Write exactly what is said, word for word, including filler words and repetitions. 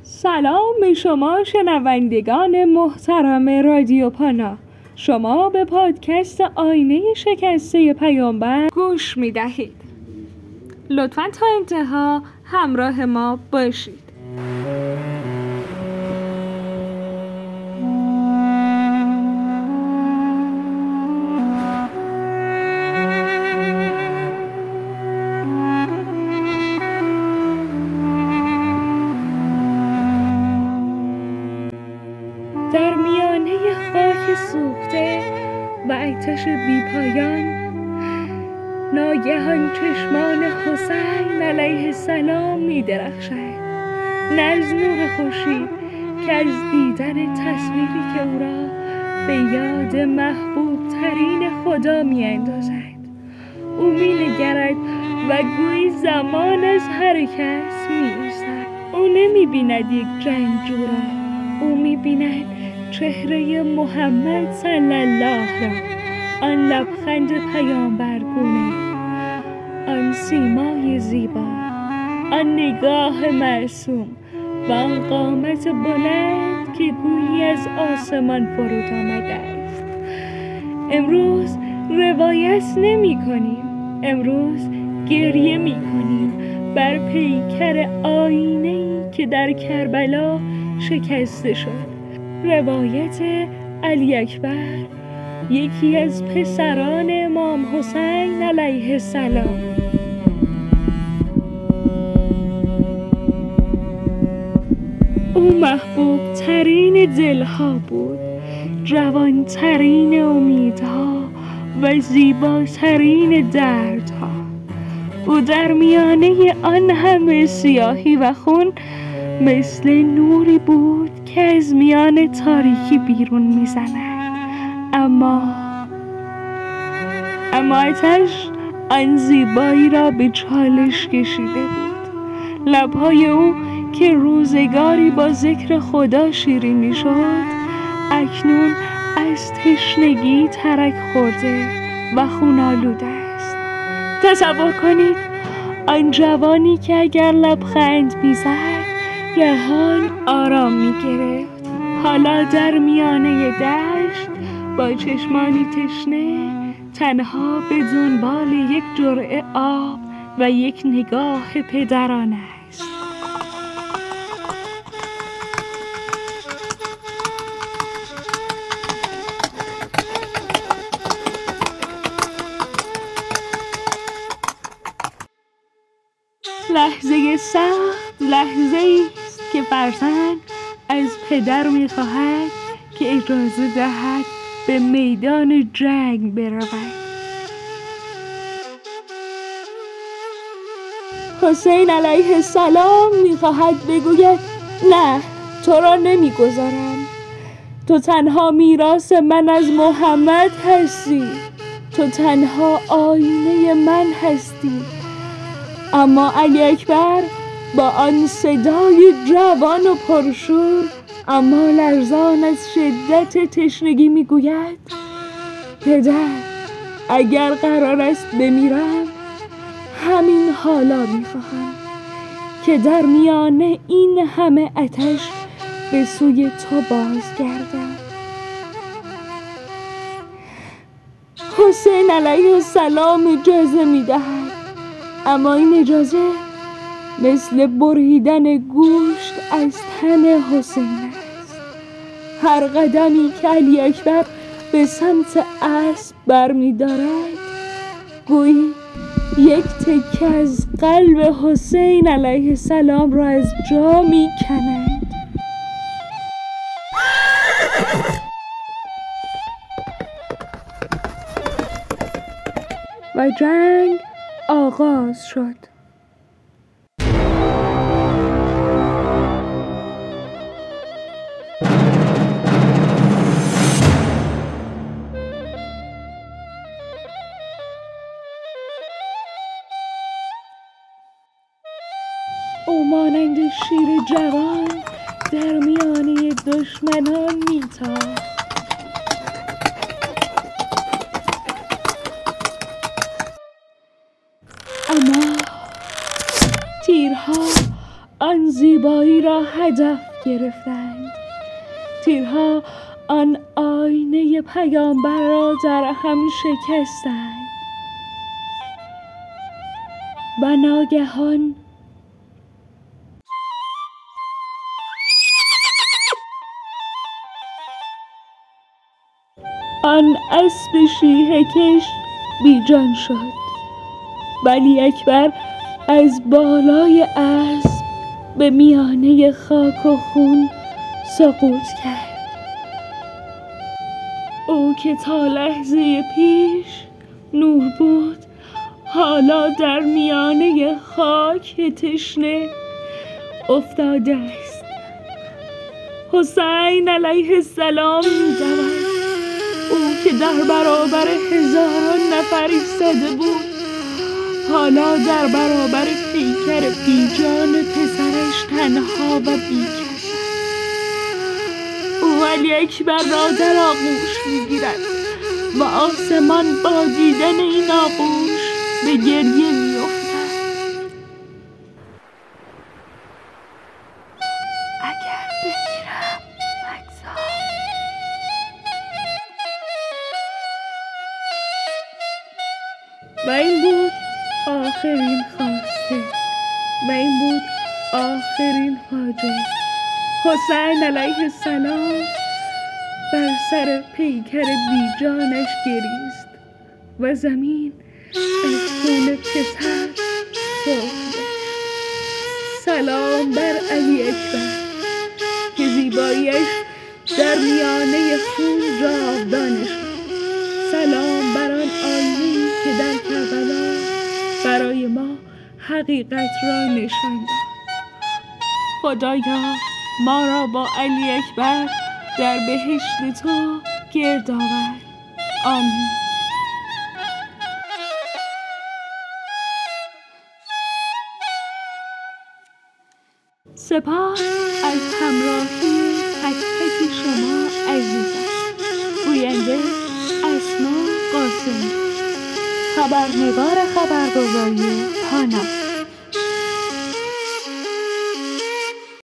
سلام به شما شنوندگان محترم رادیو پانا. شما به پادکست آینه شکسته پیامبر گوش می دهید. لطفاً تا انتها همراه ما باشید. در میانه خاک سوخته و آتش بیپایان، ناگهان چشمان حسین علیه السلام می درخشد، نه از نور خورشید که از دیدن تصویری که او را به یاد محبوب ترین خدا می اندازد. او می نگرد و گویی زمان از حرکت می ایستد. او نمی بیند یک جنگجو را، او می بیند چهره محمد صلی الله را، آن لبخند پیامبرگونه، آن سیمای زیبا، آن نگاه معصوم و آن قامت بلند که گویی از آسمان فرود آمده است. امروز روایت نمی کنیم، امروز گریه می کنیم بر پیکر آینه‌ای که در کربلا شکسته شد. روایت علی اکبر، یکی از پسران امام حسین علیه السلام. او محبوب ترین دلها بود، جوان ترین امیدها و زیباترین دردها. او در میانه آن همه سیاهی و خون مثل نوری بود که از میان تاریکی بیرون میزند. اما اما آتش آن زیبایی را به چالش کشیده بود. لبهای او که روزگاری با ذکر خدا شیرین میشد، اکنون از تشنگی ترک خورده و خون آلوده است. تصور کنید آن جوانی که اگر لبخند میزد جهان آرام می گرفت، حالا در میانه دشت با چشمانی تشنه تنها به دنبال یک جرعه آب و یک نگاه پدرانه است. لحظه سخت، لحظه که فرزند از پدر می‌خواهد که اجازه دهد به میدان جنگ برود. حسین علیه السلام می‌خواهد بگوید نه، تو را نمی‌گذارم. تو تنها میراث من از محمد هستی، تو تنها آینه من هستی. اما علی اکبر با آن صدای جوان و پرشور اما لرزان از شدت تشنگی میگوید پدر، اگر قرار است بمیرم همین حالا میخواهم که در میانه این همه آتش به سوی تو بازگردم. حسین علیه السلام اجازه میدهد، اما این اجازه مثل بریدن گوشت از تن حسین است. هر قدمی که علی اکبر به سمت اسب برمی دارد گویی یک تکه از قلب حسین علیه السلام را از جا می کند. و جنگ آغاز شد. او مانند شیر جوان در میانه دشمنان میتافت. اما تیرها آن زیبایی را هدف گرفتند. تیرها آن آینه پیامبر را در هم شکستند و ناگهان آن اسب شیهه کش بیجان شد. ولی اکبر از بالای اسب به میانه خاک و خون سقوط کرد. او که تا لحظه پیش نور بود، حالا در میانه خاک تشنه افتاده است. حسین علیه السلام می‌دود. او که در برابر هزاران نفر ایستاده بود، حالا در برابر پیکر بیجان پسرش تنها و بیکس است. او علی اکبر را در آغوش میگیرد و آسمان با دیدن این آغوش به گریه میافتد. اگر بمیرم مگذار. و این بود آخرین خواسته و این بود آخرین خواجه. حسین علیه السلام بر سر پیکر بیجانش گریست و زمین از خون پسر سرخ گشت. سلام بر علی اکبر که زیباییش در میانه خون جاودانه شد. سلام بر آن آینه‌ای که در کربلا برای ما حقیقت را نشان داد. خدایا ما را با علی اکبر در بهشت تو گرد آور. آمین. سپاس از همراهی تک تک شما عزیزان. گوینده اسما قاسمی، خبرنگار خبرگزاری پانا.